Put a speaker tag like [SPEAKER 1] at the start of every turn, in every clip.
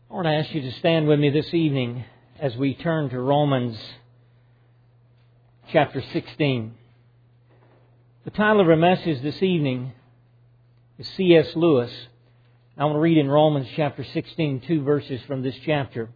[SPEAKER 1] I want to ask you to stand with me this evening as we turn to Romans chapter 16. The title of our message this evening is C.S. Lewis. I want to read in Romans chapter 16, 2 verses from this chapter.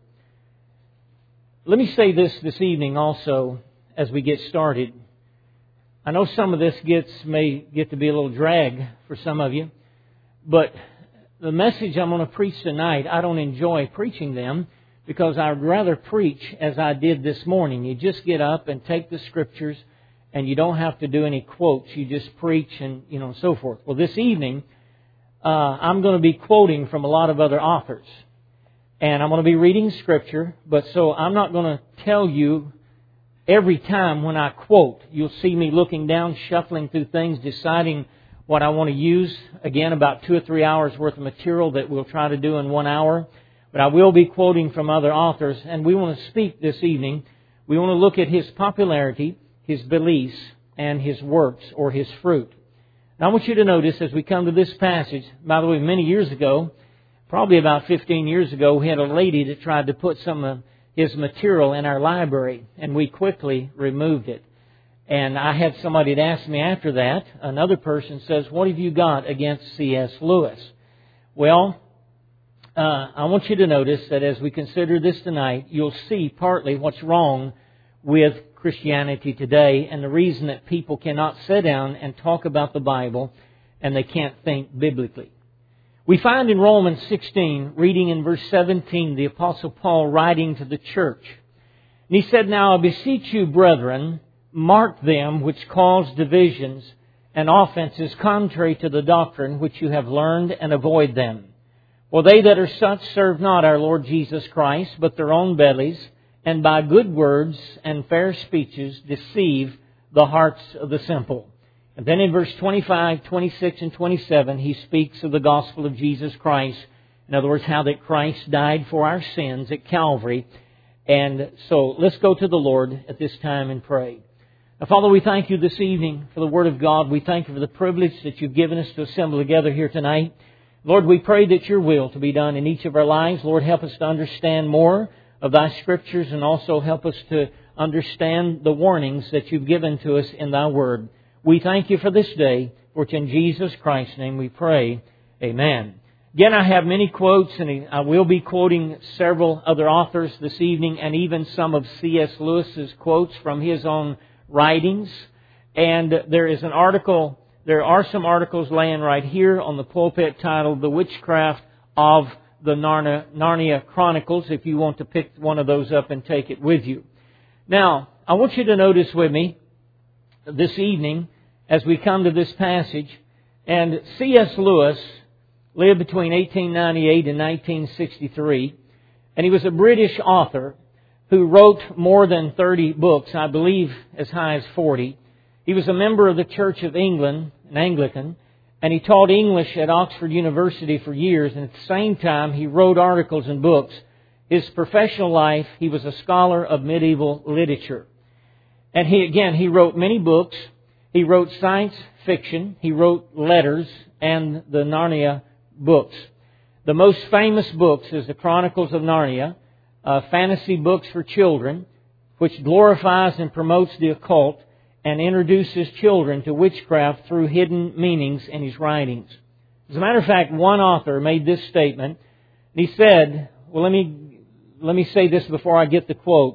[SPEAKER 1] Let me say this evening also as we get started. I know some of this may get to be a little drag for some of you, but the message I'm going to preach tonight, I don't enjoy preaching them because I'd rather preach as I did this morning. You just get up and take the Scriptures and you don't have to do any quotes. You just preach and so forth. Well, this evening, I'm going to be quoting from a lot of other authors. And I'm going to be reading Scripture, but so I'm not going to tell you every time when I quote. You'll see me looking down, shuffling through things, deciding what I want to use. Again, about 2 or 3 hours worth of material that we'll try to do in 1 hour. But I will be quoting from other authors. And we want to speak this evening. We want to look at his popularity, his beliefs, and his works or his fruit. Now I want you to notice as we come to this passage, by the way, many years ago, probably about 15 years ago, we had a lady that tried to put some of his material in our library. And we quickly removed it. And I had somebody that asked me after that, another person says, what have you got against C.S. Lewis? Well, I want you to notice that as we consider this tonight, you'll see partly what's wrong with Christianity today and the reason that people cannot sit down and talk about the Bible and they can't think biblically. We find in Romans 16, reading in verse 17, the Apostle Paul writing to the church. And he said, Now I beseech you, brethren, mark them which cause divisions and offenses contrary to the doctrine which you have learned, and avoid them. For they that are such serve not our Lord Jesus Christ, but their own bellies, and by good words and fair speeches deceive the hearts of the simple. And then in verse 25, 26, and 27, he speaks of the gospel of Jesus Christ. In other words, how that Christ died for our sins at Calvary. And so let's go to the Lord at this time and pray. Now, Father, we thank you this evening for the Word of God. We thank you for the privilege that you've given us to assemble together here tonight. Lord, we pray that your will to be done in each of our lives. Lord, help us to understand more of thy Scriptures and also help us to understand the warnings that you've given to us in thy Word. We thank you for this day, for it's in Jesus Christ's name we pray. Amen. Again, I have many quotes, and I will be quoting several other authors this evening, and even some of C.S. Lewis's quotes from his own writings. And there are some articles laying right here on the pulpit titled The Witchcraft of the Narnia Chronicles, if you want to pick one of those up and take it with you. Now, I want you to notice with me this evening as we come to this passage, and C.S. Lewis lived between 1898 and 1963, and he was a British author who wrote more than 30 books, I believe as high as 40. He was a member of the Church of England, an Anglican, and he taught English at Oxford University for years, and at the same time he wrote articles and books. His professional life, he was a scholar of medieval literature. And he wrote many books. He wrote science fiction, he wrote letters, and the Narnia books. The most famous books is the Chronicles of Narnia, fantasy books for children, which glorifies and promotes the occult and introduces children to witchcraft through hidden meanings in his writings. As a matter of fact, one author made this statement. He said, well, let me say this before I get the quote.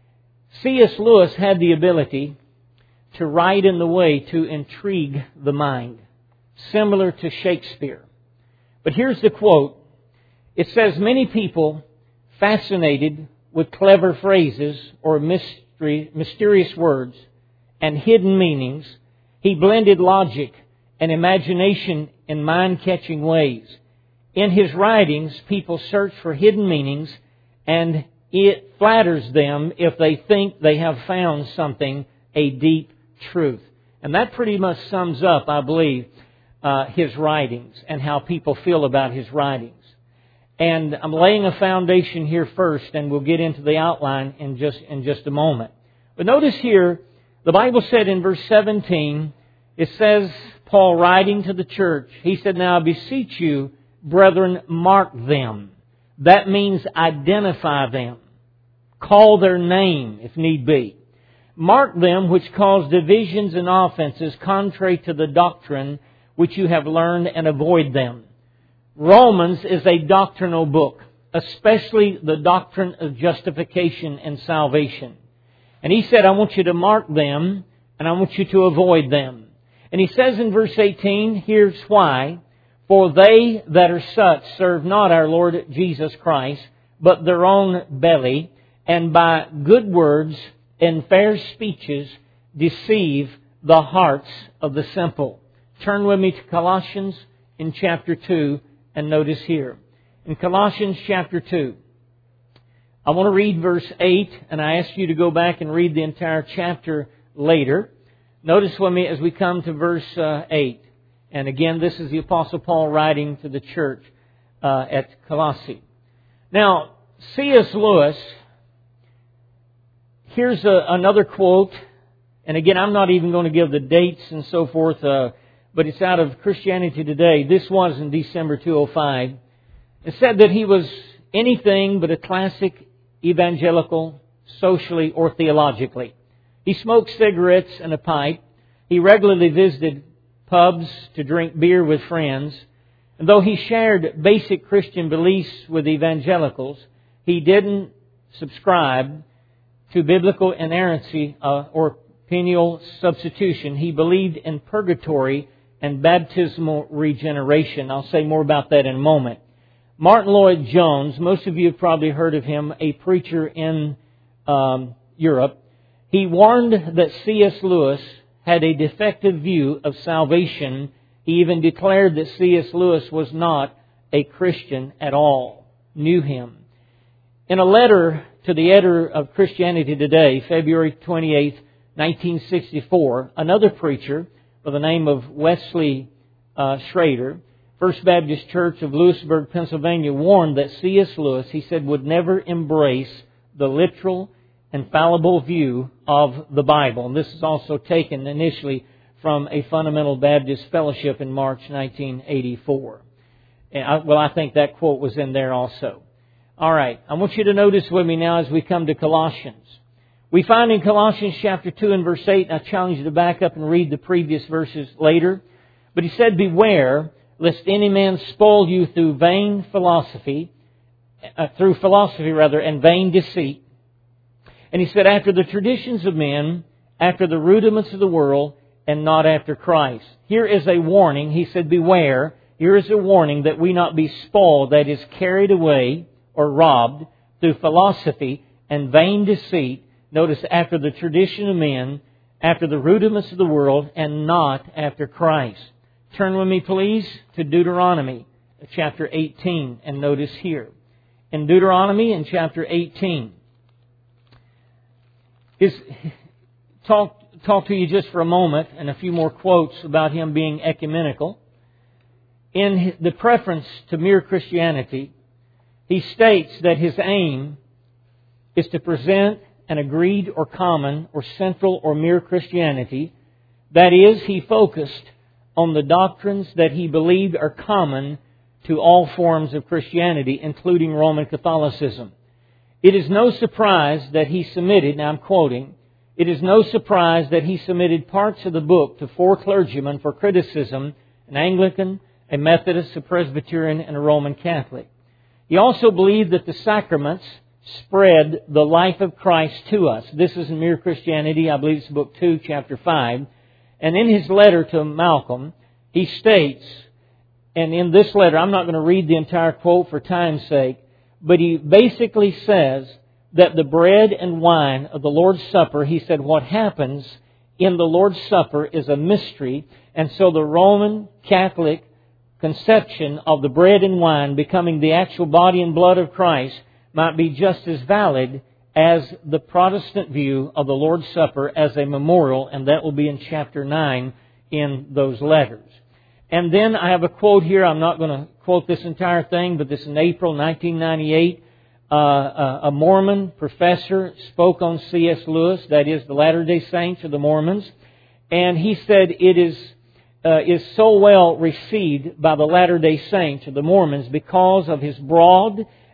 [SPEAKER 1] C.S. Lewis had the ability to write in the way to intrigue the mind, similar to Shakespeare. But here's the quote. It says, many people fascinated with clever phrases or mysterious words and hidden meanings, he blended logic and imagination in mind-catching ways. In his writings, people search for hidden meanings, and it flatters them if they think they have found something, a deep truth. And that pretty much sums up, I believe, his writings and how people feel about his writings. And I'm laying a foundation here first, and we'll get into the outline in just a moment. But notice here, the Bible said in verse 17, it says, Paul writing to the church, he said, Now I beseech you, brethren, mark them. That means identify them. Call their name if need be. Mark them which cause divisions and offenses contrary to the doctrine which you have learned, and avoid them. Romans is a doctrinal book, especially the doctrine of justification and salvation. And he said, I want you to mark them, and I want you to avoid them. And he says in verse 18, here's why. For they that are such serve not our Lord Jesus Christ, but their own belly, and by good words and fair speeches deceive the hearts of the simple. Turn with me to Colossians in chapter 2 and notice here. In Colossians chapter 2, I want to read verse 8, and I ask you to go back and read the entire chapter later. Notice with me as we come to verse 8. And again, this is the Apostle Paul writing to the church at Colossae. Now, C.S. Lewis, here's another quote. And again, I'm not even going to give the dates and so forth, but it's out of Christianity Today. This was in December 2005. It said that he was anything but a classic evangelical, socially or theologically. He smoked cigarettes and a pipe. He regularly visited pubs to drink beer with friends. And though he shared basic Christian beliefs with evangelicals, he didn't subscribe to biblical inerrancy or penial substitution. He believed in purgatory and baptismal regeneration. I'll say more about that in a moment. Martin Lloyd-Jones, most of you have probably heard of him, a preacher in Europe. He warned that C.S. Lewis had a defective view of salvation. He even declared that C.S. Lewis was not a Christian at all, knew him. In a letter to the editor of Christianity Today, February 28, 1964, another preacher by the name of Wesley Schrader, First Baptist Church of Lewisburg, Pennsylvania, warned that C.S. Lewis, he said, would never embrace the literal and fallible view of the Bible. And this is also taken initially from a Fundamental Baptist Fellowship in March 1984. And I think that quote was in there also. All right, I want you to notice with me now as we come to Colossians. We find in Colossians chapter 2 and verse 8, and I challenge you to back up and read the previous verses later. But he said, beware, lest any man spoil you through philosophy, and vain deceit. And he said, after the traditions of men, after the rudiments of the world, and not after Christ. Here is a warning. He said, beware. Here is a warning that we not be spoiled, that is, carried away or robbed through philosophy and vain deceit. Notice, after the tradition of men, after the rudiments of the world, and not after Christ. Turn with me, please, to Deuteronomy chapter 18, and notice here. In Deuteronomy in chapter 18, talk to you just for a moment, and a few more quotes about him being ecumenical. In the preference to mere Christianity, he states that his aim is to present an agreed or common or central or mere Christianity. That is, he focused on the doctrines that he believed are common to all forms of Christianity, including Roman Catholicism. It is no surprise that he submitted, now I'm quoting, it is no surprise that he submitted parts of the book to 4 clergymen for criticism, an Anglican, a Methodist, a Presbyterian, and a Roman Catholic. He also believed that the sacraments spread the life of Christ to us. This is in Mere Christianity, I believe it's book 2, chapter 5. And in his letter to Malcolm, he states, and in this letter, I'm not going to read the entire quote for time's sake, but he basically says that the bread and wine of the Lord's Supper, he said, what happens in the Lord's Supper is a mystery, and so the Roman Catholic conception of the bread and wine becoming the actual body and blood of Christ might be just as valid as the Protestant view of the Lord's Supper as a memorial, and that will be in chapter 9 in those letters. And then I have a quote here. I'm not going to quote this entire thing, but this in April 1998. A Mormon professor spoke on C.S. Lewis, that is the Latter-day Saints or the Mormons, and he said it is so well received by the Latter-day Saints or the Mormons because of his broad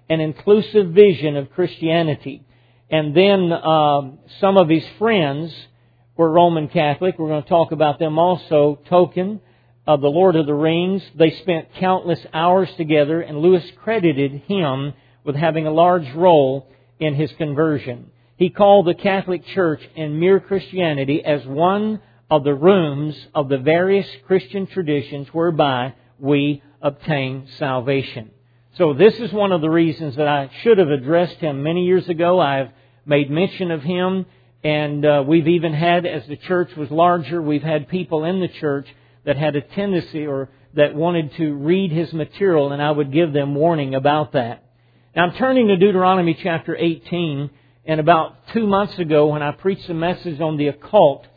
[SPEAKER 1] an inclusive vision of Christianity. And then some of his friends were Roman Catholic. We're going to talk about them also. Tolkien of The Lord of the Rings. They spent countless hours together, and Lewis credited him with having a large role in his conversion. He called the Catholic Church and mere Christianity as one of the rooms of the various Christian traditions whereby we obtain salvation. So this is one of the reasons that I should have addressed him many years ago. I've made mention of him, and we've even had, as the church was larger, we've had people in the church that had a tendency or that wanted to read his material, and I would give them warning about that. Now I'm turning to Deuteronomy chapter 18, and about 2 months ago when I preached a message on the occult,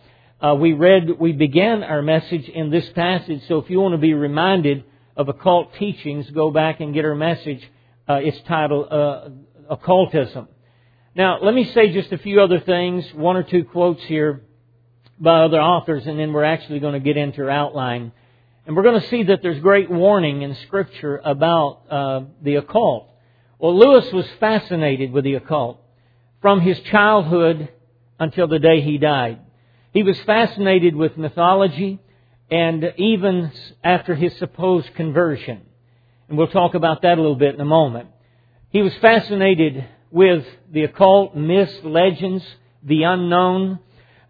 [SPEAKER 1] we began our message in this passage. So if you want to be reminded of occult teachings, go back and get our message. It's titled Occultism. Now let me say just a few other things, one or two quotes here by other authors, and then we're actually going to get into our outline. And we're going to see that there's great warning in Scripture about the occult. Well, Lewis was fascinated with the occult from his childhood until the day he died. He was fascinated with mythology, and even after his supposed conversion. And we'll talk about that a little bit in a moment. He was fascinated with the occult, myths, legends, the unknown.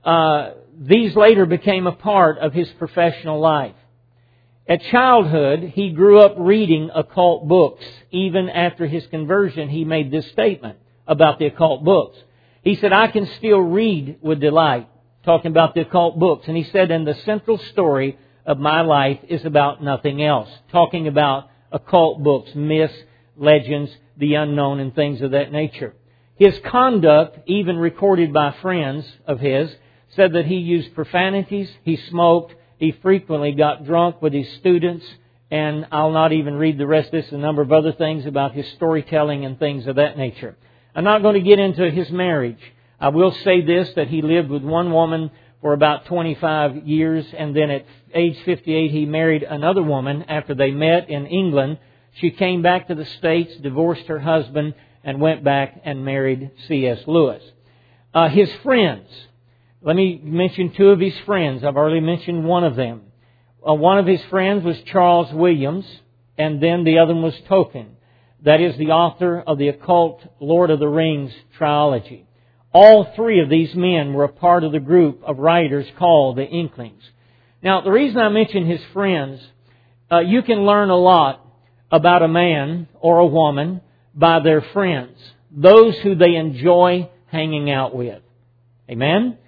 [SPEAKER 1] These later became a part of his professional life. At childhood, he grew up reading occult books. Even after his conversion, he made this statement about the occult books. He said, "I can still read with delight," talking about the occult books. And he said, "and the central story of my life is about nothing else," talking about occult books, myths, legends, the unknown, and things of that nature. His conduct, even recorded by friends of his, said that he used profanities, he smoked, he frequently got drunk with his students, and I'll not even read the rest of this, a number of other things about his storytelling and things of that nature. I'm not going to get into his marriage. I will say this, that he lived with one woman for about 25 years, and then at age 58 he married another woman after they met in England. She came back to the States, divorced her husband, and went back and married C.S. Lewis. His friends. Let me mention two of his friends. I've already mentioned one of them. One of his friends was Charles Williams, and then the other one was Tolkien. That is the author of the occult Lord of the Rings trilogy. All three of these men were a part of the group of writers called the Inklings. Now, the reason I mention his friends, you can learn a lot about a man or a woman by their friends, those who they enjoy hanging out with. Amen?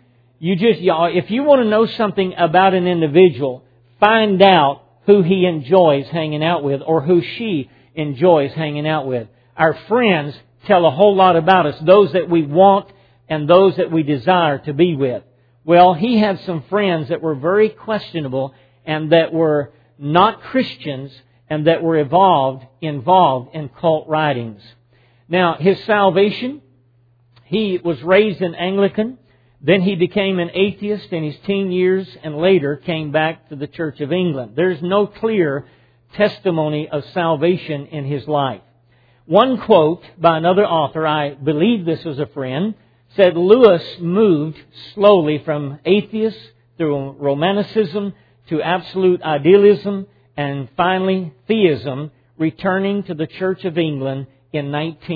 [SPEAKER 1] If you want to know something about an individual, find out who he enjoys hanging out with or who she enjoys hanging out with. Our friends tell a whole lot about us, those that we want and those that we desire to be with. Well, he had some friends that were very questionable and that were not Christians and that were involved in cult writings. Now, his salvation, he was raised in Anglican. Then he became an atheist in his teen years and later came back to the Church of England. There's no clear testimony of salvation in his life. One quote by another author, I believe this was a friend, said Lewis moved slowly from atheist through Romanticism to absolute idealism and finally theism, returning to the Church of England in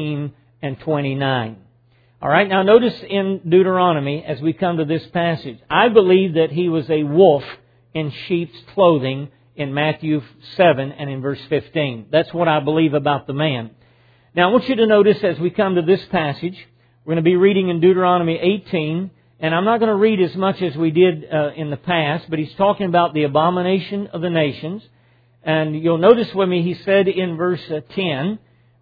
[SPEAKER 1] 1929. All right, now notice in Deuteronomy, as we come to this passage, I believe that he was a wolf in sheep's clothing in Matthew 7 and in verse 15. That's what I believe about the man. Now I want you to notice as we come to this passage, we're going to be reading in Deuteronomy 18, and I'm not going to read as much as we did in the past, but he's talking about the abomination of the nations. And you'll notice with me, he said in verse 10,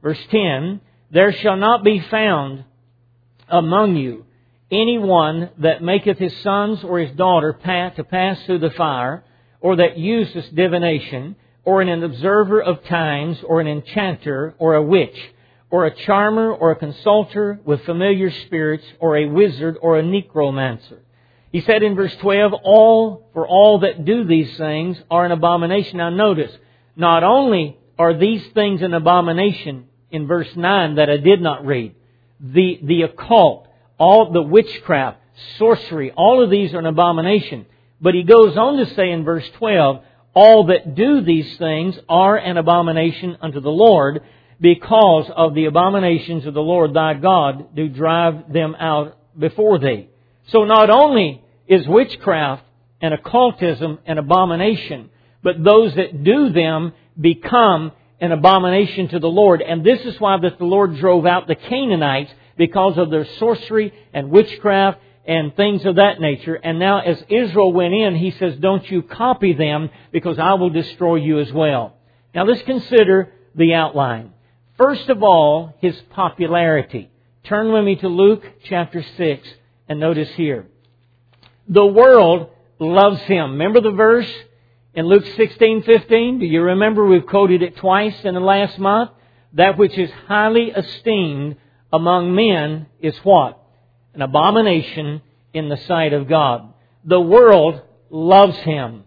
[SPEAKER 1] "There shall not be found among you anyone that maketh his sons or his daughter to pass through the fire, or that useth divination, or an observer of times, or an enchanter, or a witch, or a charmer, or a consulter with familiar spirits, or a wizard, or a necromancer." He said in verse 12, "For all that do these things are an abomination." Now notice, not only are these things an abomination in verse 9 that I did not read. The occult, all the witchcraft, sorcery, all of these are an abomination. But he goes on to say in verse 12, all that do these things are an abomination unto the Lord, because of the abominations of the Lord thy God do drive them out before thee. So not only is witchcraft and occultism an abomination, but those that do them become an abomination to the Lord. And this is why that the Lord drove out the Canaanites, because of their sorcery and witchcraft and things of that nature. And now as Israel went in, He says, don't you copy them, because I will destroy you as well. Now let's consider the outline. First of all, His popularity. Turn with me to Luke chapter 6 and notice here. The world loves Him. Remember the verse in Luke 16:15? Do you remember? We've quoted it twice in the last month. That which is highly esteemed among men is what? An abomination in the sight of God. The world loves Him.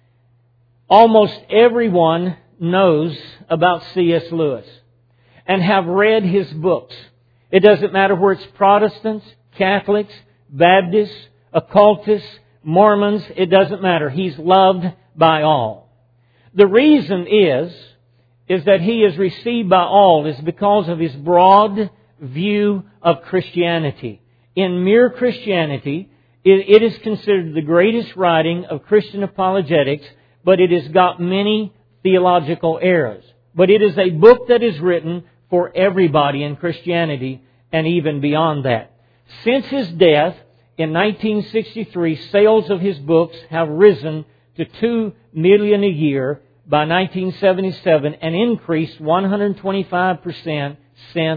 [SPEAKER 1] Almost everyone knows about C.S. Lewis and have read his books. It doesn't matter whether it's Protestants, Catholics, Baptists, occultists, Mormons, it doesn't matter. He's loved by all. The reason is that he is received by all is because of his broad view of Christianity. In mere Christianity, it is considered the greatest writing of Christian apologetics, but it has got many theological errors. But it is a book that is written for everybody in Christianity and even beyond that. Since his death in 1963, sales of his books have risen to 2 million a year by 1977 and increased 125% since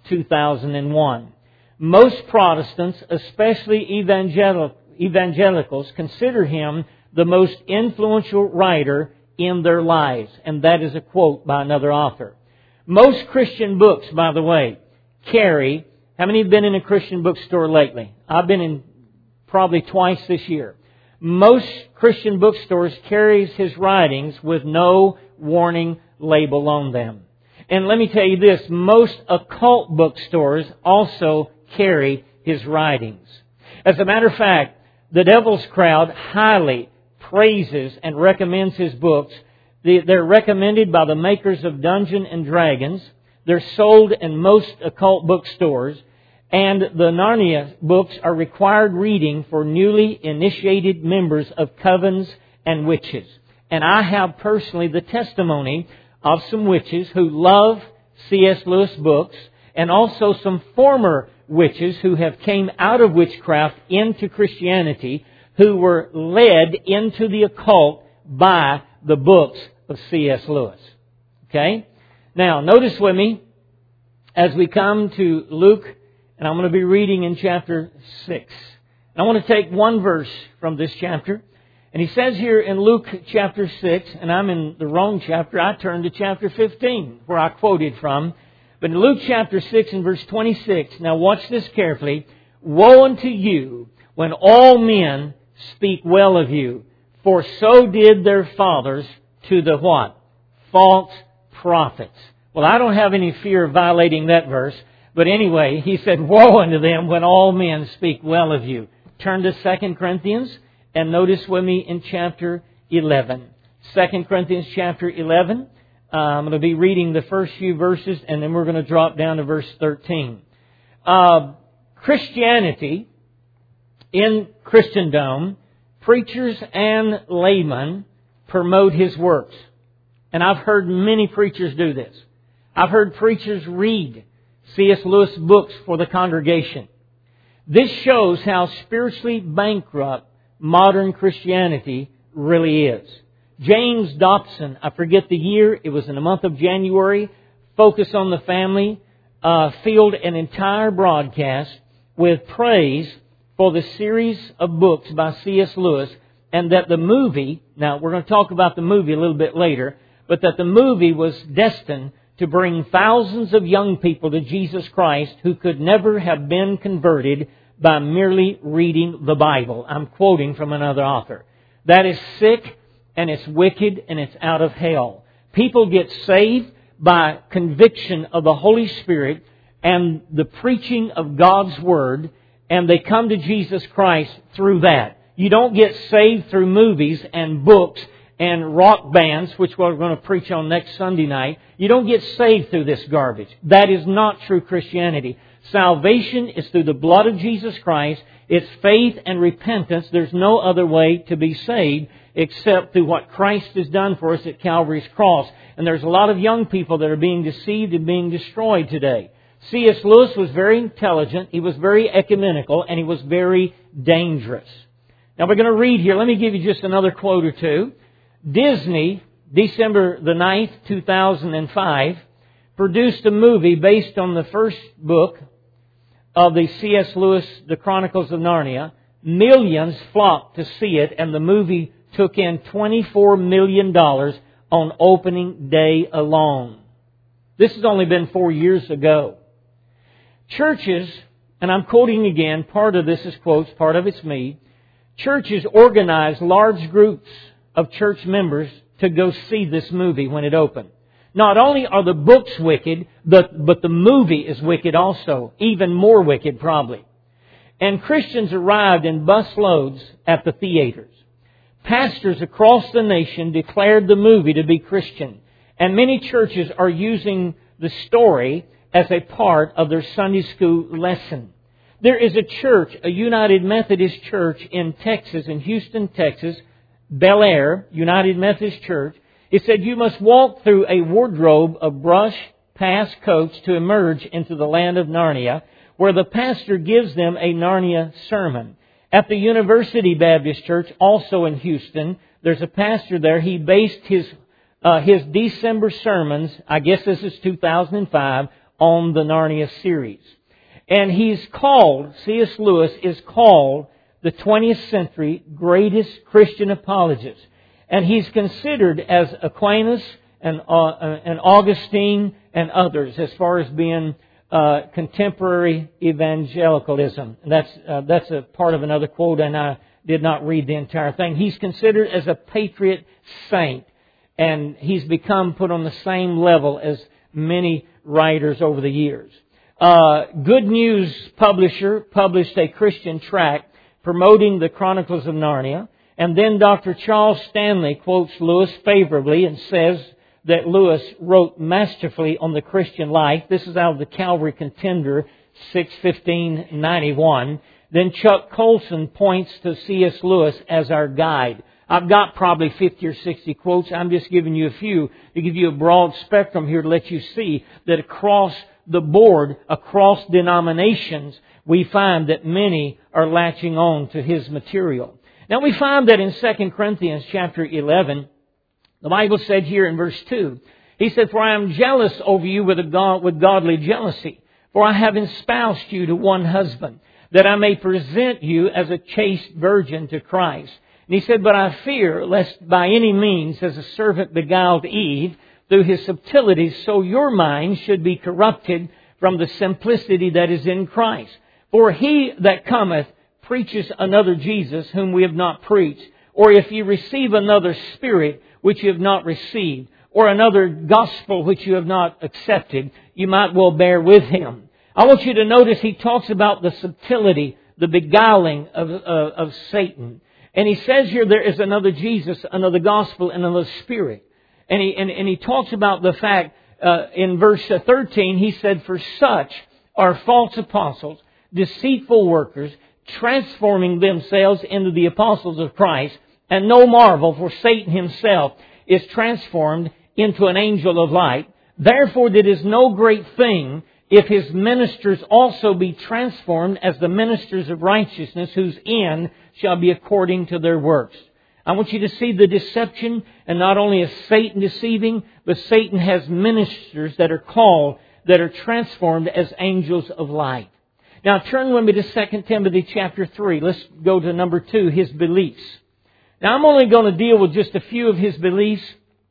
[SPEAKER 1] 2001. Most Protestants, especially evangelicals, consider him the most influential writer in their lives. And that is a quote by another author. Most Christian books, by the way, carry... How many have been in a Christian bookstore lately? I've been in probably twice this year. Most Christian bookstores carries his writings with no warning label on them. And let me tell you this, most occult bookstores also carry his writings. As a matter of fact, the Devil's Crowd highly praises and recommends his books. They're recommended by the makers of Dungeons and Dragons. They're sold in most occult bookstores. And the Narnia books are required reading for newly initiated members of covens and witches. And I have personally the testimony of some witches who love C.S. Lewis books, and also some former witches who have came out of witchcraft into Christianity, who were led into the occult by the books of C.S. Lewis. Okay? Now, notice with me, as we come to Luke, and I'm going to be reading in chapter 6. And I want to take one verse from this chapter. And he says here in Luke chapter 6, and I'm in the wrong chapter, I turned to chapter 15, where I quoted from. But in Luke chapter 6 and verse 26, now watch this carefully. Woe unto you when all men speak well of you, for so did their fathers to the what? False prophets. Well, I don't have any fear of violating that verse. But anyway, he said, woe unto them when all men speak well of you. Turn to 2 Corinthians and notice with me in chapter 11. 2 Corinthians chapter 11. I'm going to be reading the first few verses and then we're going to drop down to verse 13. Christianity, in Christendom, preachers and laymen promote his works. And I've heard many preachers do this. I've heard preachers read C.S. Lewis books for the congregation. This shows how spiritually bankrupt modern Christianity really is. James Dobson, I forget the year, it was in the month of January, Focus on the Family, filled an entire broadcast with praise for the series of books by C.S. Lewis, and that the movie, now we're going to talk about the movie a little bit later, but that the movie was destined to bring thousands of young people to Jesus Christ who could never have been converted by merely reading the Bible. I'm quoting from another author. That is sick, and it's wicked, and it's out of hell. People get saved by conviction of the Holy Spirit and the preaching of God's Word, and they come to Jesus Christ through that. You don't get saved through movies and books and rock bands, which we're going to preach on next Sunday night. You don't get saved through this garbage. That is not true Christianity. Salvation is through the blood of Jesus Christ. It's faith and repentance. There's no other way to be saved except through what Christ has done for us at Calvary's cross. And there's a lot of young people that are being deceived and being destroyed today. C.S. Lewis was very intelligent, he was very ecumenical, and he was very dangerous. Now we're going to read here. Let me give you just another quote or two. Disney, December the 9th, 2005, produced a movie based on the first book of the C.S. Lewis, The Chronicles of Narnia. Millions flocked to see it, and the movie took in $24 million on opening day alone. This has only been 4 years ago. Churches, and I'm quoting again, part of this is quotes, part of it's me. Churches organize large groups of church members to go see this movie when it opened. Not only are the books wicked, but the movie is wicked also. Even more wicked, probably. And Christians arrived in busloads at the theaters. Pastors across the nation declared the movie to be Christian. And many churches are using the story as a part of their Sunday school lesson. There is a church, a United Methodist Church in Texas, in Houston, Texas, Bel Air, United Methodist Church. It said you must walk through a wardrobe of brush, past coats to emerge into the land of Narnia, where the pastor gives them a Narnia sermon. At the University Baptist Church, also in Houston, there's a pastor there. He based his December sermons, I guess this is 2005, on the Narnia series. And he's called, C.S. Lewis is called the 20th century greatest Christian apologist. And he's considered as Aquinas and Augustine and others as far as being contemporary evangelicalism. And that's a part of another quote, and I did not read the entire thing. He's considered as a patriot saint, and he's become put on the same level as many writers over the years. Good News Publisher published a Christian tract promoting the Chronicles of Narnia. And then Dr. Charles Stanley quotes Lewis favorably and says that Lewis wrote masterfully on the Christian life. This is out of the Calvary Contender, 6/15/91. Then Chuck Colson points to C.S. Lewis as our guide. I've got probably 50 or 60 quotes. I'm just giving you a few to give you a broad spectrum here to let you see that across the board, across denominations, we find that many are latching on to his material. Now we find that in 2 Corinthians chapter 11, the Bible said here in verse 2, he said, "For I am jealous over you with godly jealousy, for I have espoused you to one husband, that I may present you as a chaste virgin to Christ." And he said, "But I fear lest by any means, as a serpent beguiled Eve through his subtleties, so your mind should be corrupted from the simplicity that is in Christ. For he that cometh preaches another Jesus whom we have not preached. Or if you receive another spirit which you have not received, or another gospel which you have not accepted, you might well bear with him." I want you to notice he talks about the subtlety, the beguiling of Satan. And he says here there is another Jesus, another gospel, and another spirit. And he talks about the fact, in verse 13, he said, "For such are false apostles, deceitful workers, transforming themselves into the apostles of Christ. And no marvel, for Satan himself is transformed into an angel of light. Therefore it is no great thing if his ministers also be transformed as the ministers of righteousness, whose end shall be according to their works." I want you to see the deception, and not only is Satan deceiving, but Satan has ministers that are called, that are transformed as angels of light. Now turn with me to 2 Timothy chapter 3. Let's go to number 2, his beliefs. Now I'm only going to deal with just a few of his beliefs.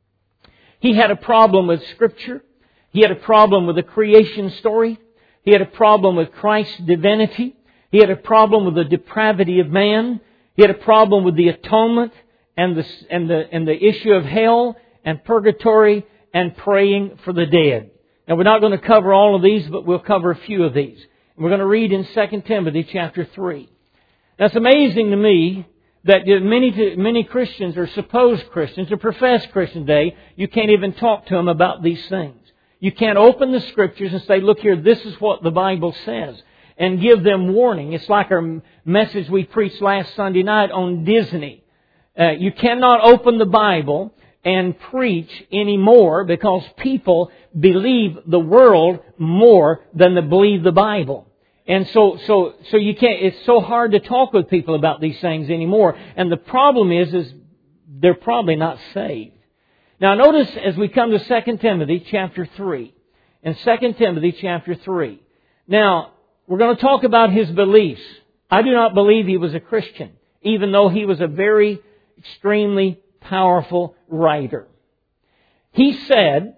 [SPEAKER 1] He had a problem with Scripture. He had a problem with the creation story. He had a problem with Christ's divinity. He had a problem with the depravity of man. He had a problem with the atonement and the issue of hell and purgatory and praying for the dead. Now, we're not going to cover all of these, but we'll cover a few of these. We're going to read in 2 Timothy chapter 3. Now, it's amazing to me that many Christians, or supposed Christians, or professed Christians today, you can't even talk to them about these things. You can't open the Scriptures and say, look here, this is what the Bible says, and give them warning. It's like our message we preached last Sunday night on Disney. You cannot open the Bible and preach anymore because people believe the world more than they believe the Bible. And so you can't, it's so hard to talk with people about these things anymore. And the problem is they're probably not saved. Now notice as we come to 2 Timothy chapter 3. In 2 Timothy chapter 3. Now, we're going to talk about his beliefs. I do not believe he was a Christian, even though he was a very extremely powerful writer. He said,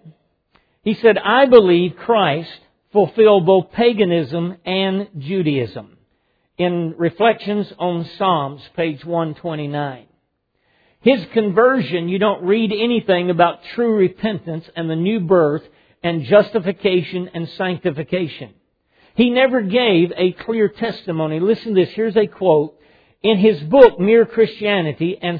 [SPEAKER 1] I believe Christ fulfilled both paganism and Judaism. In Reflections on Psalms, page 129. His conversion, you don't read anything about true repentance and the new birth and justification and sanctification. He never gave a clear testimony. Listen to this. Here's a quote. In his book, Mere Christianity and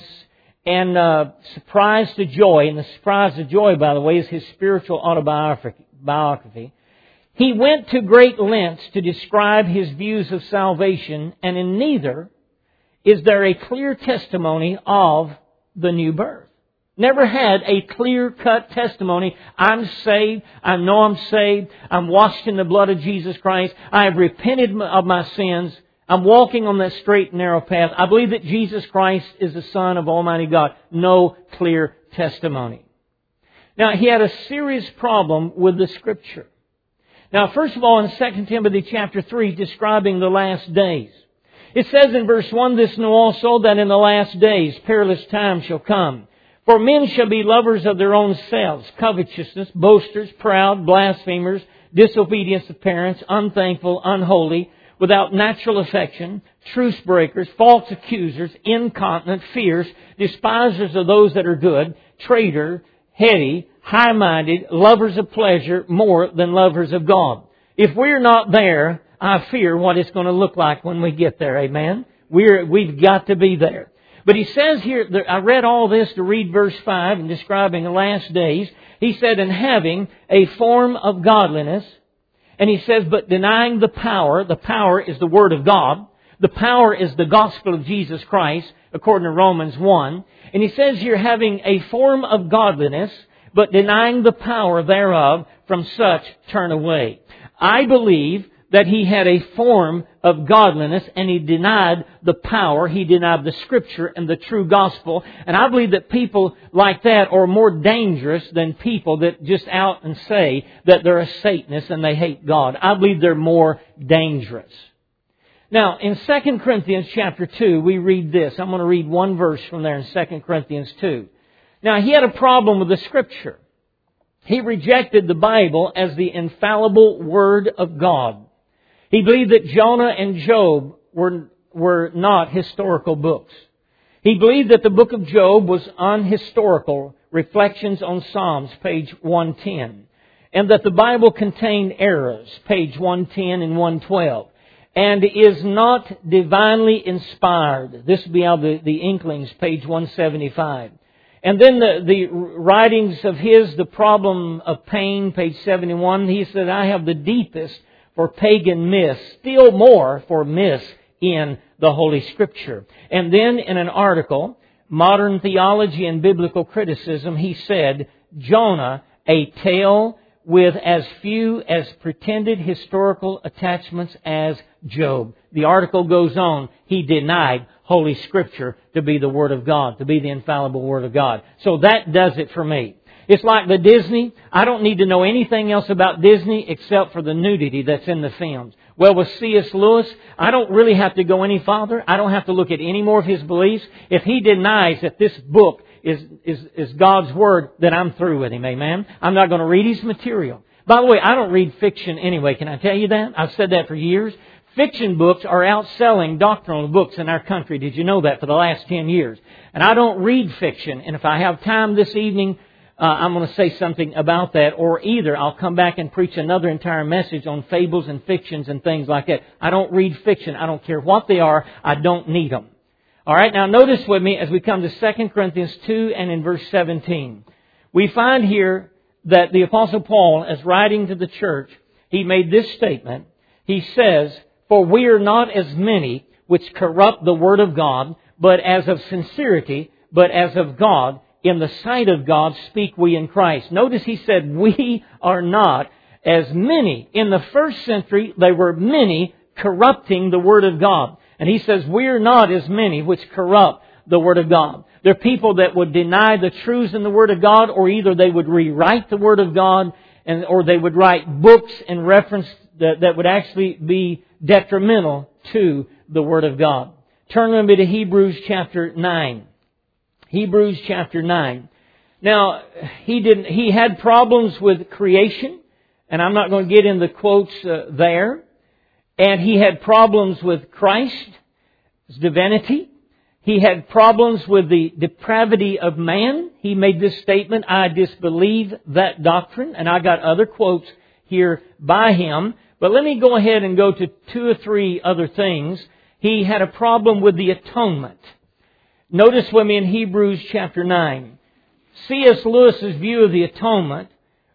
[SPEAKER 1] Surprise to Joy, and the Surprise to Joy, by the way, is his spiritual autobiography. He went to great lengths to describe his views of salvation, and in neither is there a clear testimony of the new birth. Never had a clear-cut testimony. I'm saved. I know I'm saved. I'm washed in the blood of Jesus Christ. I have repented of my sins. I'm walking on that straight and narrow path. I believe that Jesus Christ is the Son of Almighty God. No clear testimony. Now, he had a serious problem with the Scripture. Now, first of all, in 2 Timothy chapter 3, describing the last days. It says in verse 1, this know also that in the last days perilous times shall come. For men shall be lovers of their own selves, covetousness, boasters, proud, blasphemers, disobedient to parents, unthankful, unholy, without natural affection, truce breakers, false accusers, incontinent, fierce, despisers of those that are good, traitor, heady, high-minded, lovers of pleasure more than lovers of God. If we're not there, I fear what it's going to look like when we get there. Amen? We've got to be there. But he says here, I read all this to read verse 5 and describing the last days. He said, and having a form of godliness, and he says, but denying the power is the Word of God. The power is the gospel of Jesus Christ, according to Romans 1. And he says here, having a form of godliness, but denying the power thereof, from such turn away. I believe that he had a form of godliness and he denied the power, he denied the Scripture and the true gospel. And I believe that people like that are more dangerous than people that just out and say that they're a Satanist and they hate God. I believe they're more dangerous. Now, in 2 Corinthians chapter 2, we read this. I'm going to read one verse from there in 2 Corinthians 2. Now, he had a problem with the Scripture. He rejected the Bible as the infallible Word of God. He believed that Jonah and Job were not historical books. He believed that the book of Job was unhistorical, Reflections on Psalms, page 110. And that the Bible contained errors, page 110 and 112. And is not divinely inspired. This would be out of the Inklings, page 175. And then the writings of his, The Problem of Pain, page 71, he said, I have the deepest for pagan myths, still more for myths in the Holy Scripture. And then in an article, Modern Theology and Biblical Criticism, he said, Jonah, a tale with as few as pretended historical attachments as Job. The article goes on, he denied Holy Scripture to be the Word of God, to be the infallible Word of God. So that does it for me. It's like the Disney. I don't need to know anything else about Disney except for the nudity that's in the films. Well, with C.S. Lewis, I don't really have to go any farther. I don't have to look at any more of his beliefs. If he denies that this book is God's Word, then I'm through with him. Amen? I'm not going to read his material. By the way, I don't read fiction anyway. Can I tell you that? I've said that for years. Fiction books are outselling doctrinal books in our country. Did you know that for the last 10 years? And I don't read fiction. And if I have time this evening, I'm going to say something about that, or either I'll come back and preach another entire message on fables and fictions and things like that. I don't read fiction. I don't care what they are. I don't need them. All right, now notice with me as we come to 2 Corinthians 2 and in verse 17. We find here that the Apostle Paul, as writing to the church, he made this statement. He says, "For we are not as many which corrupt the word of God, but as of sincerity, but as of God, in the sight of God speak we in Christ." Notice he said, we are not as many. In the first century, there were many corrupting the word of God. And he says, we are not as many which corrupt the word of God. There are people that would deny the truths in the word of God, or either they would rewrite the word of God, or they would write books in reference that would actually be detrimental to the word of God. Turn with me to Hebrews chapter 9. Hebrews chapter 9. Now, he had problems with creation, and I'm not going to get into quotes there. And he had problems with Christ's divinity. He had problems with the depravity of man. He made this statement, "I disbelieve that doctrine." And I got other quotes here by him. But let me go ahead and go to 2 or 3 other things. He had a problem with the atonement. Notice with me in Hebrews chapter 9. C.S. Lewis's view of the atonement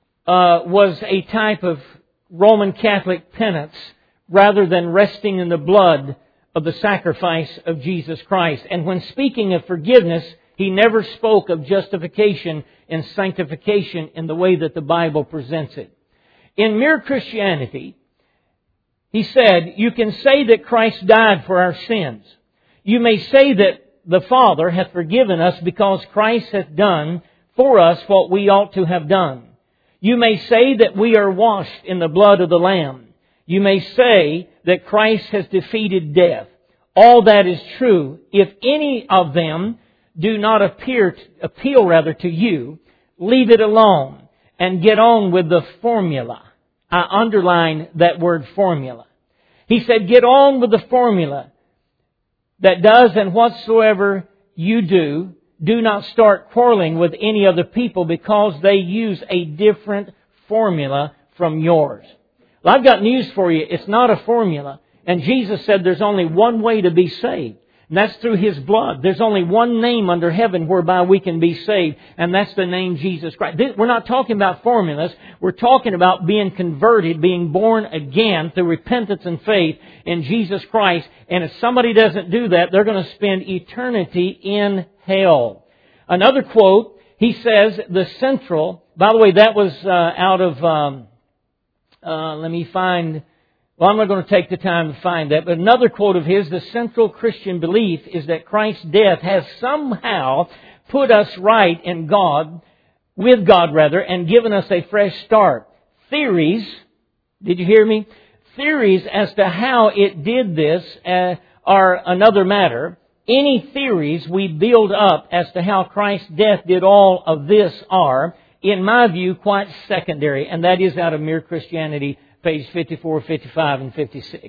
[SPEAKER 1] was a type of Roman Catholic penance rather than resting in the blood of the sacrifice of Jesus Christ. And when speaking of forgiveness, he never spoke of justification and sanctification in the way that the Bible presents it. In Mere Christianity, he said, you can say that Christ died for our sins. You may say that the Father hath forgiven us because Christ hath done for us what we ought to have done. You may say that we are washed in the blood of the Lamb. You may say that Christ has defeated death. All that is true. If any of them do not appeal to you, leave it alone and get on with the formula. I underline that word formula. He said, get on with the formula that does and whatsoever you do not start quarreling with any other people because they use a different formula from yours. Well, I've got news for you. It's not a formula. And Jesus said there's only one way to be saved. And that's through His blood. There's only one name under heaven whereby we can be saved. And that's the name Jesus Christ. We're not talking about formulas. We're talking about being converted, being born again through repentance and faith in Jesus Christ. And if somebody doesn't do that, they're going to spend eternity in hell. Another quote, he says, the central, by the way, that was out of... let me find... Well, I'm not going to take the time to find that. But another quote of his, the central Christian belief is that Christ's death has somehow put us right in God, with God rather, and given us a fresh start. Theories, did you hear me? Theories as to how it did this are another matter. Any theories we build up as to how Christ's death did all of this are, in my view, quite secondary. And that is out of Mere Christianity, page 54, 55, and 56.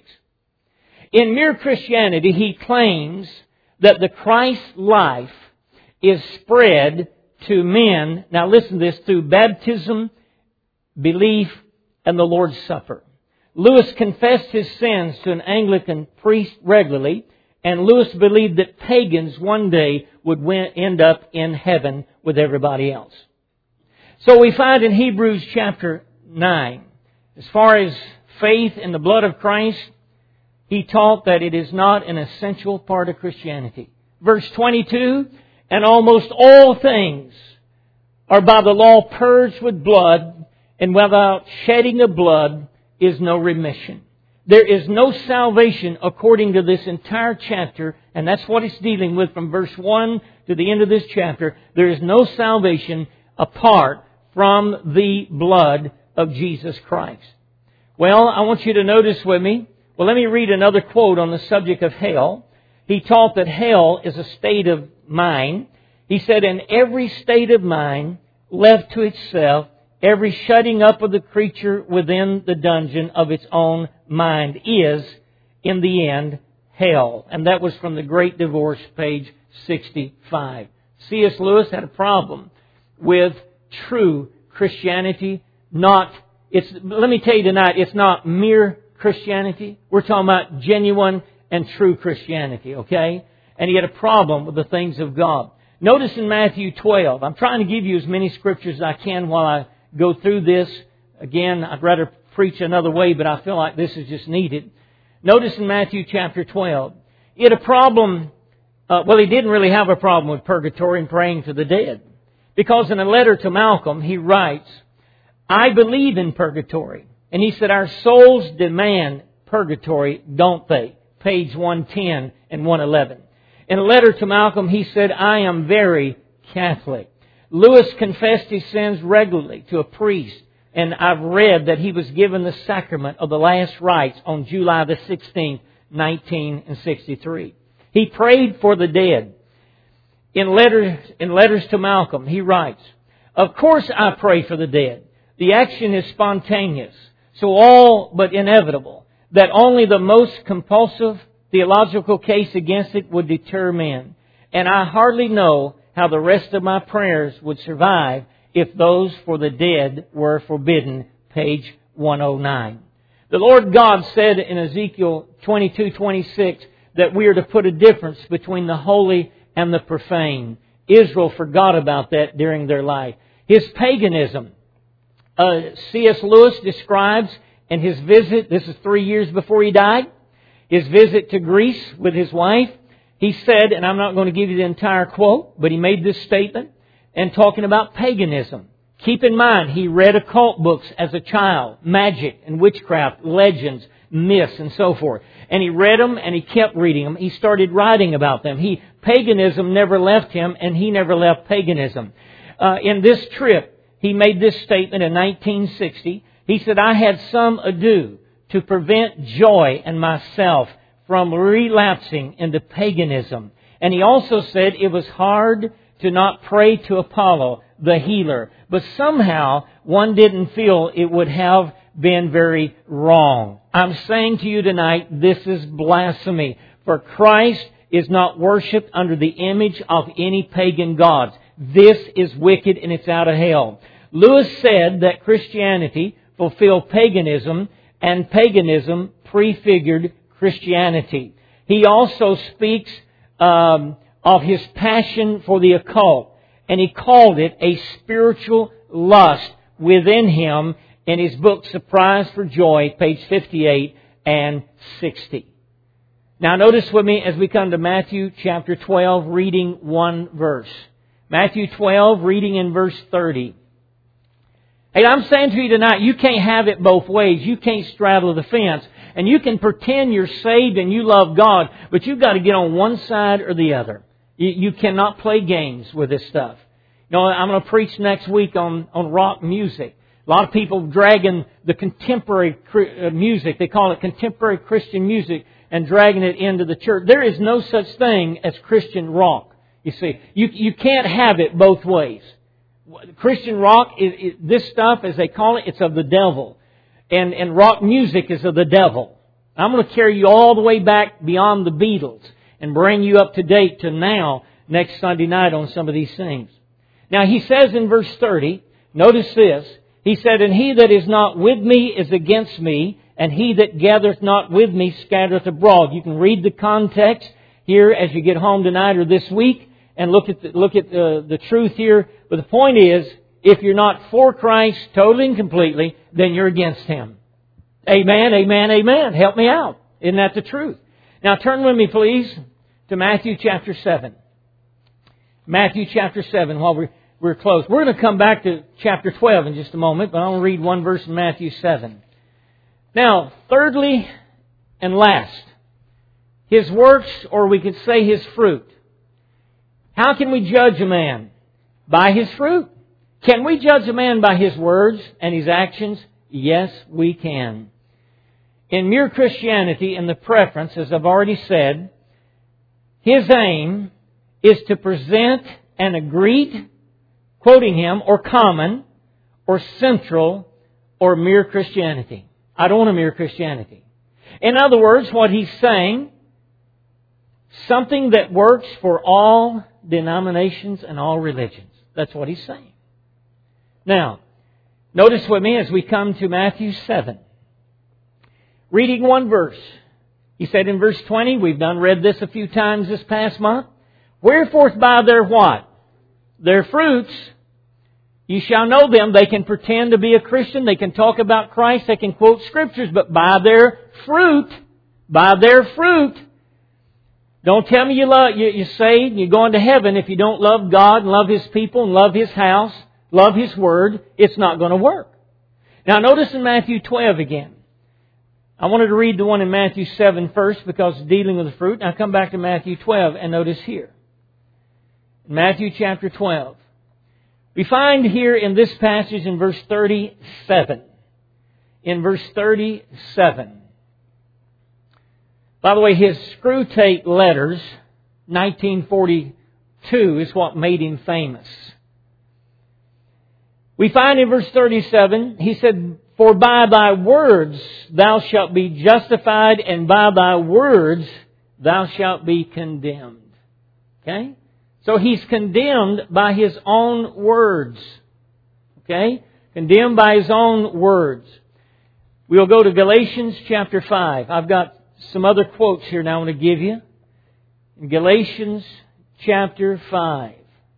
[SPEAKER 1] In Mere Christianity, he claims that the Christ life is spread to men, now listen to this, through baptism, belief, and the Lord's Supper. Lewis confessed his sins to an Anglican priest regularly, and Lewis believed that pagans one day would end up in heaven with everybody else. So we find in Hebrews chapter 9, as far as faith in the blood of Christ, he taught that it is not an essential part of Christianity. Verse 22, and almost all things are by the law purged with blood, and without shedding of blood is no remission. There is no salvation according to this entire chapter, and that's what it's dealing with from verse 1 to the end of this chapter. There is no salvation apart from the blood of Jesus Christ. Well, I want you to notice with me. Well, let me read another quote on the subject of hell. He taught that hell is a state of mind. He said, in every state of mind, left to itself, every shutting up of the creature within the dungeon of its own mind is, in the end, hell. And that was from The Great Divorce, page 65. C.S. Lewis had a problem with true Christianity. Let me tell you tonight, it's not mere Christianity. We're talking about genuine and true Christianity, okay? And he had a problem with the things of God. Notice in Matthew 12, I'm trying to give you as many scriptures as I can while I go through this. Again, I'd rather preach another way, but I feel like this is just needed. Notice in Matthew chapter 12, he had a problem, he didn't really have a problem with purgatory and praying to the dead. Because in a letter to Malcolm, he writes, I believe in purgatory. And he said, our souls demand purgatory, don't they? Page 110 and 111. In a letter to Malcolm, he said, I am very Catholic. Lewis confessed his sins regularly to a priest. And I've read that he was given the sacrament of the last rites on July the 16th, 1963. He prayed for the dead. In letters to Malcolm, he writes, of course I pray for the dead. The action is spontaneous, so all but inevitable, that only the most compulsive theological case against it would deter men. And I hardly know how the rest of my prayers would survive if those for the dead were forbidden. Page 109. The Lord God said in Ezekiel 22:26 that we are to put a difference between the holy and the profane. Israel forgot about that during their life. His paganism. C.S. Lewis describes in his visit, this is 3 years before he died, his visit to Greece with his wife. He said, and I'm not going to give you the entire quote, but he made this statement, and talking about paganism. Keep in mind, he read occult books as a child, magic and witchcraft, legends, myths, and so forth. And he read them and he kept reading them. He started writing about them. Paganism never left him, and he never left paganism. In this trip, he made this statement in 1960. He said, I had some ado to prevent joy and myself from relapsing into paganism. And he also said it was hard to not pray to Apollo, the healer. But somehow one didn't feel it would have been very wrong. I'm saying to you tonight, this is blasphemy. For Christ is not worshipped under the image of any pagan gods. This is wicked and it's out of hell. Lewis said that Christianity fulfilled paganism, and paganism prefigured Christianity. He also speaks of his passion for the occult, and he called it a spiritual lust within him in his book Surprise for Joy, page 58 and 60. Now notice with me as we come to Matthew chapter 12, reading one verse. Matthew 12, reading in verse 30. Hey, I'm saying to you tonight, you can't have it both ways. You can't straddle the fence. And you can pretend you're saved and you love God, but you've got to get on one side or the other. You cannot play games with this stuff. You know, I'm going to preach next week on rock music. A lot of people dragging the contemporary music, they call it contemporary Christian music, and dragging it into the church. There is no such thing as Christian rock. You see, you can't have it both ways. Christian rock, this stuff, as they call it, it's of the devil. And rock music is of the devil. I'm going to carry you all the way back beyond the Beatles and bring you up to date to now, next Sunday night on some of these things. Now he says in verse 30, notice this, he said, and he that is not with me is against me, and he that gathereth not with me scattereth abroad. You can read the context here as you get home tonight or this week, and look at the truth here. But the point is, if you're not for Christ totally and completely, then you're against Him. Amen, amen, amen. Help me out. Isn't that the truth? Now turn with me, please, to Matthew chapter 7. Matthew chapter 7 while we're close. We're going to come back to chapter 12 in just a moment, but I'll read one verse in Matthew 7. Now, thirdly and last, His works, or we could say His fruit. How can we judge a man? By his fruit. Can we judge a man by his words and his actions? Yes, we can. In mere Christianity, in the preference, as I've already said, his aim is to present an agreed, quoting him, or common, or central, or mere Christianity. I don't want a mere Christianity. In other words, what he's saying, something that works for all denominations and all religions. That's what he's saying. Now, notice with me as we come to Matthew 7. Reading one verse. He said in verse 20, we've read this a few times this past month. Wherefore by their what? Their fruits you shall know them. They can pretend to be a Christian. They can talk about Christ. They can quote Scriptures. But by their fruit, don't tell me you're saved and you're going to heaven if you don't love God and love His people and love His house, love His Word. It's not going to work. Now notice in Matthew 12 again. I wanted to read the one in Matthew 7 first because it's dealing with the fruit. Now come back to Matthew 12 and notice here. In Matthew chapter 12. We find here in this passage in verse 37. In verse 37. By the way, his Screwtape Letters, 1942, is what made him famous. We find in verse 37, he said, For by thy words thou shalt be justified, and by thy words thou shalt be condemned. Okay? So he's condemned by his own words. Okay? Condemned by his own words. We'll go to Galatians chapter 5. I've got some other quotes here now I want to give you. In Galatians chapter 5.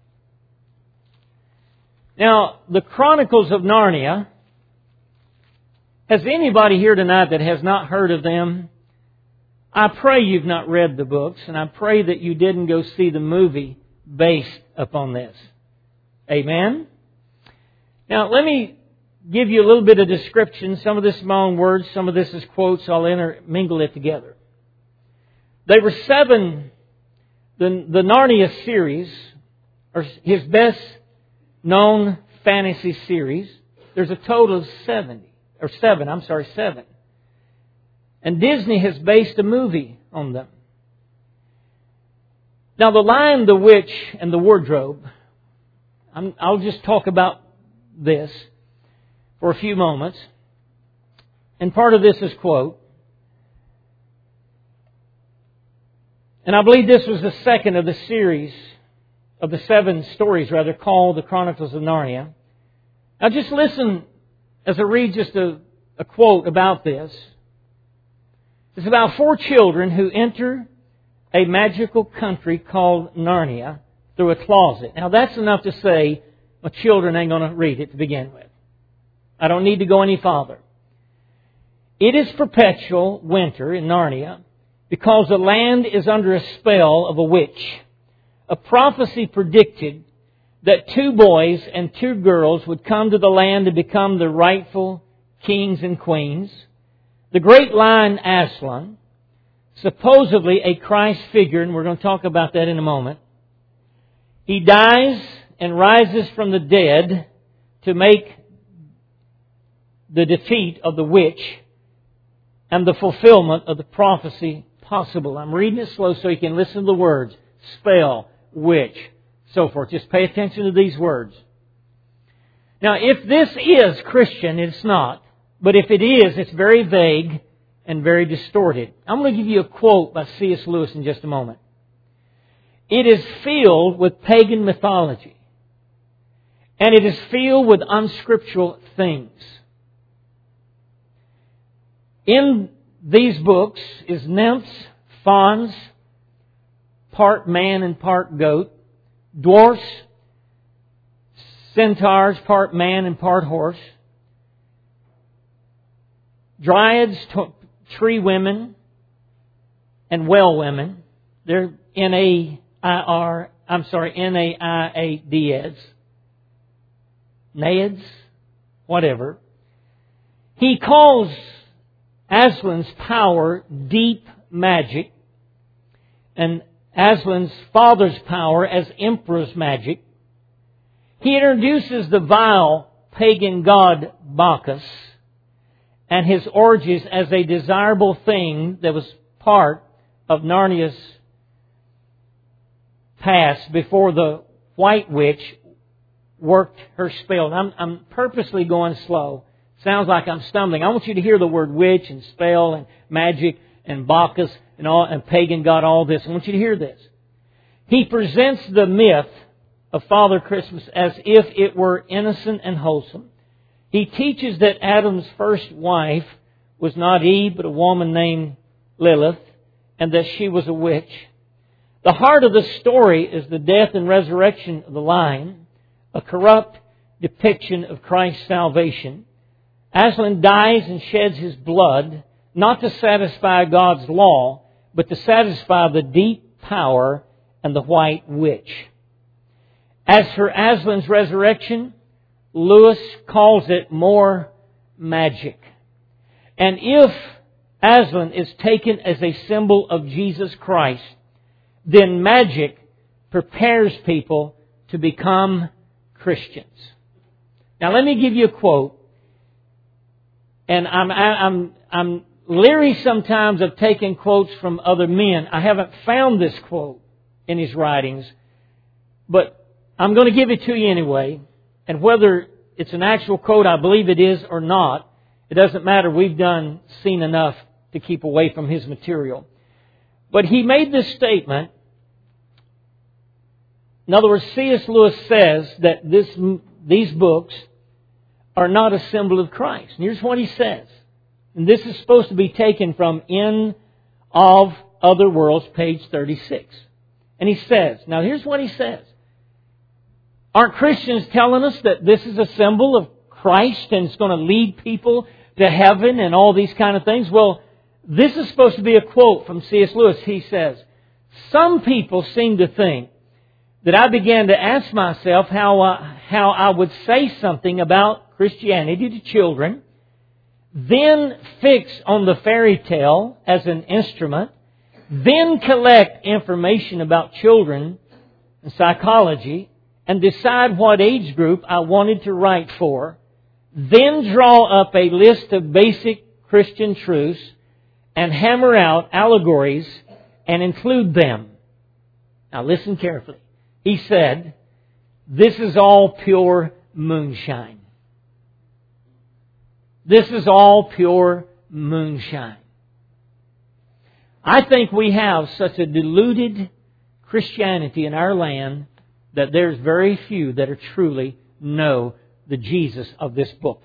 [SPEAKER 1] Now, the Chronicles of Narnia. Has anybody here tonight that has not heard of them? I pray you've not read the books, and I pray that you didn't go see the movie based upon this. Amen? Now, let me give you a little bit of description. Some of this is my own words, some of this is quotes. I'll intermingle it together. They were 7, the Narnia series, or his best known fantasy series. There's a total of 7. And Disney has based a movie on them. Now, The Lion, the Witch, and the Wardrobe, I'll just talk about this for a few moments. And part of this is quote. And I believe this was the second of the series, of the 7 stories, rather, called the Chronicles of Narnia. Now, just listen as I read just a quote about this. It's about 4 children who enter a magical country called Narnia through a closet. Now that's enough to say my children ain't going to read it to begin with. I don't need to go any farther. It is perpetual winter in Narnia because the land is under a spell of a witch. A prophecy predicted that 2 boys and 2 girls would come to the land to become the rightful kings and queens. The great lion Aslan, supposedly a Christ figure, and we're going to talk about that in a moment, he dies and rises from the dead to make the defeat of the witch and the fulfillment of the prophecy possible. I'm reading it slow so you can listen to the words. Spell, witch, so forth. Just pay attention to these words. Now, if this is Christian, it's not. But if it is, it's very vague and very distorted. I'm going to give you a quote by C.S. Lewis in just a moment. It is filled with pagan mythology. And it is filled with unscriptural things. In these books is nymphs, fauns, part man and part goat, dwarfs, centaurs, part man and part horse, dryads, tree women, and well women. They're N-A-I-A-D-S. Naiads, whatever. He calls Aslan's power deep magic, and Aslan's father's power as emperor's magic. He introduces the vile pagan god Bacchus and his orgies as a desirable thing that was part of Narnia's past before the White Witch worked her spell. I'm purposely going slow. Sounds like I'm stumbling. I want you to hear the word witch and spell and magic and Bacchus and all and pagan god, all this. I want you to hear this. He presents the myth of Father Christmas as if it were innocent and wholesome. He teaches that Adam's first wife was not Eve, but a woman named Lilith, and that she was a witch. The heart of the story is the death and resurrection of the lion, a corrupt depiction of Christ's salvation. Aslan dies and sheds his blood, not to satisfy God's law, but to satisfy the deep power and the white witch. As for Aslan's resurrection, Lewis calls it more magic. And if Aslan is taken as a symbol of Jesus Christ, then magic prepares people to become Christians. Now let me give you a quote. And I'm leery sometimes of taking quotes from other men. I haven't found this quote in his writings, but I'm going to give it to you anyway. And whether it's an actual quote, I believe it is, or not, it doesn't matter. We've seen enough to keep away from his material. But he made this statement. In other words, C.S. Lewis says that these books are not a symbol of Christ. And here's what he says. And this is supposed to be taken from In of Other Worlds, page 36. And he says, now here's what he says. Aren't Christians telling us that this is a symbol of Christ and it's going to lead people to heaven and all these kind of things? Well, this is supposed to be a quote from C.S. Lewis. He says, some people seem to think that I began to ask myself how I would say something about Christianity to children, then fix on the fairy tale as an instrument, then collect information about children and psychology, and decide what age group I wanted to write for, then draw up a list of basic Christian truths and hammer out allegories and include them. Now listen carefully. He said, this is all pure moonshine. This is all pure moonshine. I think we have such a deluded Christianity in our land that there's very few that are truly know the Jesus of this book.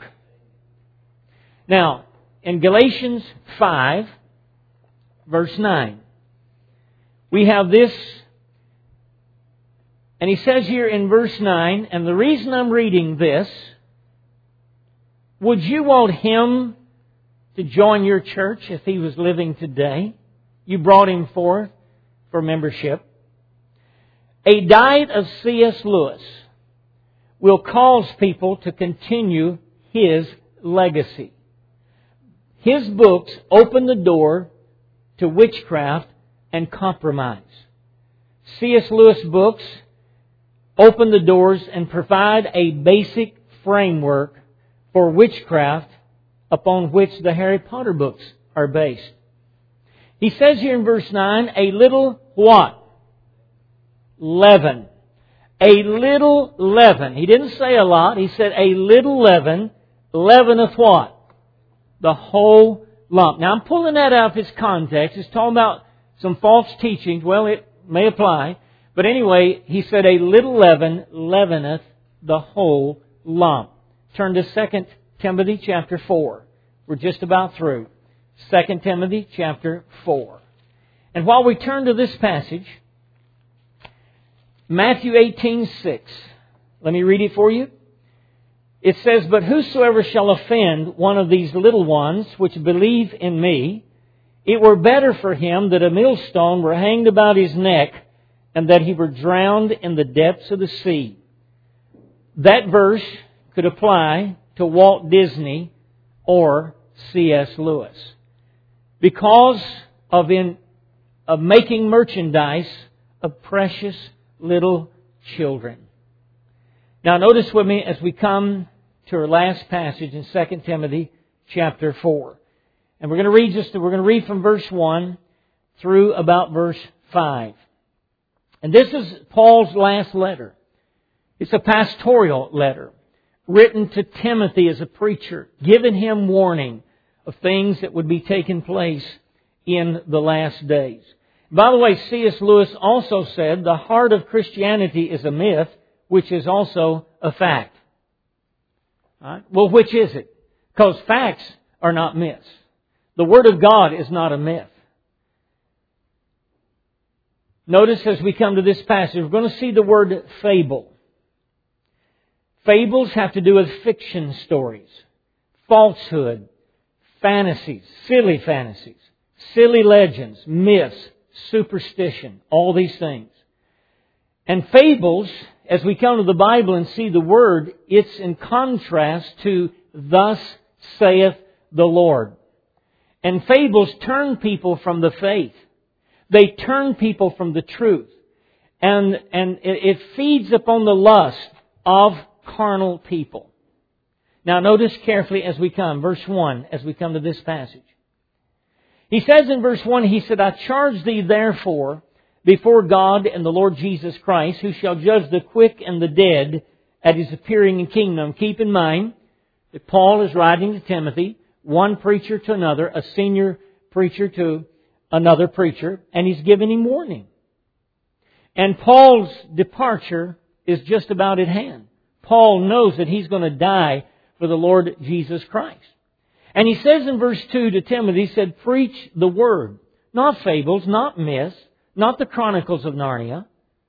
[SPEAKER 1] Now, in Galatians 5, verse 9, we have this, and he says here in verse 9, and the reason I'm reading this, would you want him to join your church if he was living today? You brought him forth for membership. A diet of C.S. Lewis will cause people to continue his legacy. His books open the door to witchcraft and compromise. C.S. Lewis books open the doors and provide a basic framework for witchcraft upon which the Harry Potter books are based. He says here in verse 9, a little what? Leaven. A little leaven. He didn't say a lot. He said a little leaven. Leaveneth what? The whole lump. Now I'm pulling that out of its context. It's talking about some false teachings. Well, it may apply. But anyway, he said a little leaven leaveneth the whole lump. Turn to 2 Timothy chapter 4. We're just about through. 2 Timothy chapter 4. And while we turn to this passage, Matthew 18:6. Let me read it for you. It says, but whosoever shall offend one of these little ones which believe in me, it were better for him that a millstone were hanged about his neck and that he were drowned in the depths of the sea. That verse could apply to Walt Disney or C.S. Lewis. Because of making merchandise of precious little children. Now notice with me as we come to our last passage in 2 Timothy chapter 4. And we're going to read from verse 1 through about verse 5. And this is Paul's last letter. It's a pastoral letter written to Timothy as a preacher, giving him warning of things that would be taking place in the last days. By the way, C.S. Lewis also said the heart of Christianity is a myth which is also a fact. All right? Well, which is it? Because facts are not myths. The Word of God is not a myth. Notice as we come to this passage, we're going to see the word fable. Fables have to do with fiction stories, falsehood, fantasies, silly legends, myths, superstition, all these things. And fables, as we come to the Bible and see the Word, it's in contrast to thus saith the Lord. And fables turn people from the faith. They turn people from the truth. And it feeds upon the lust of carnal people. Now notice carefully as we come, verse 1, as we come to this passage. He says in verse 1, He said, I charge thee therefore before God and the Lord Jesus Christ, who shall judge the quick and the dead at His appearing in kingdom. Keep in mind that Paul is writing to Timothy, one preacher to another, a senior preacher to another preacher, and he's giving him warning. And Paul's departure is just about at hand. Paul knows that he's going to die for the Lord Jesus Christ. And he says in verse 2 to Timothy, he said, preach the Word. Not fables, not myths, not the Chronicles of Narnia,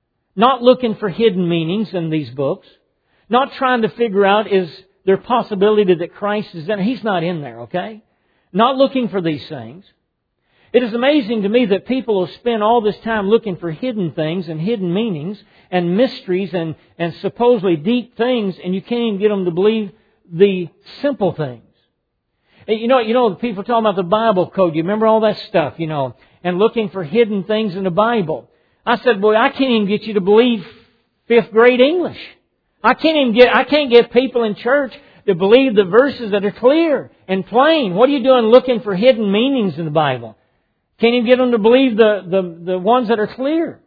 [SPEAKER 1] not looking for hidden meanings in these books, not trying to figure out is there a possibility that Christ is in. He's not in there, okay? Not looking for these things. It is amazing to me that people will spend all this time looking for hidden things and hidden meanings and mysteries and supposedly deep things, and you can't even get them to believe the simple things. You know, people talking about the Bible code. You remember all that stuff, and looking for hidden things in the Bible. I said, boy, I can't even get you to believe 5th grade English. I can't get people in church to believe the verses that are clear and plain. What are you doing looking for hidden meanings in the Bible? Can't even get them to believe the ones that are clear.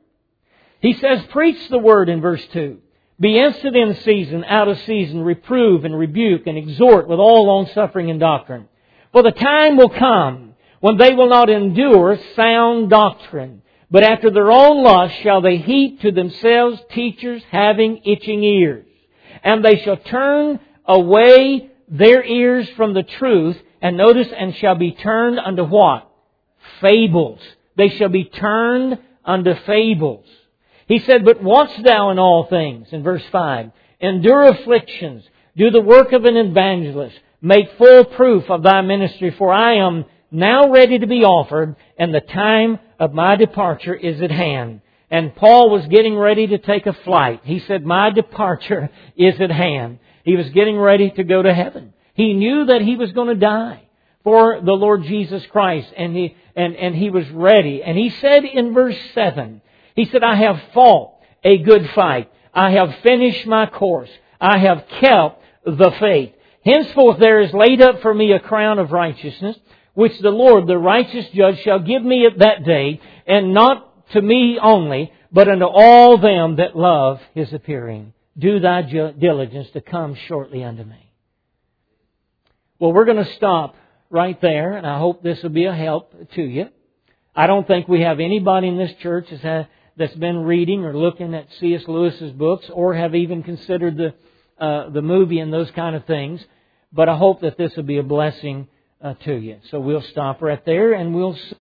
[SPEAKER 1] He says, preach the Word in verse 2. Be instant in season, out of season, reprove and rebuke and exhort with all longsuffering and doctrine. For the time will come when they will not endure sound doctrine, but after their own lust shall they heap to themselves teachers having itching ears. And they shall turn away their ears from the truth, and notice, and shall be turned unto what? Fables. They shall be turned unto fables. He said, but watch thou in all things, in verse 5. Endure afflictions. Do the work of an evangelist. Make full proof of thy ministry, for I am now ready to be offered, and the time of my departure is at hand. And Paul was getting ready to take a flight. He said, my departure is at hand. He was getting ready to go to heaven. He knew that he was going to die for the Lord Jesus Christ, and he was ready. And he said in verse 7, he said, I have fought a good fight. I have finished my course. I have kept the faith. Henceforth there is laid up for me a crown of righteousness, which the Lord, the righteous judge, shall give me at that day, and not to me only, but unto all them that love His appearing. Do thy diligence to come shortly unto me. Well, we're going to stop right there, and I hope this will be a help to you. I don't think we have anybody in this church that's been reading or looking at C.S. Lewis's books, or have even considered the movie and those kind of things. But I hope that this will be a blessing to you. So we'll stop right there, and we'll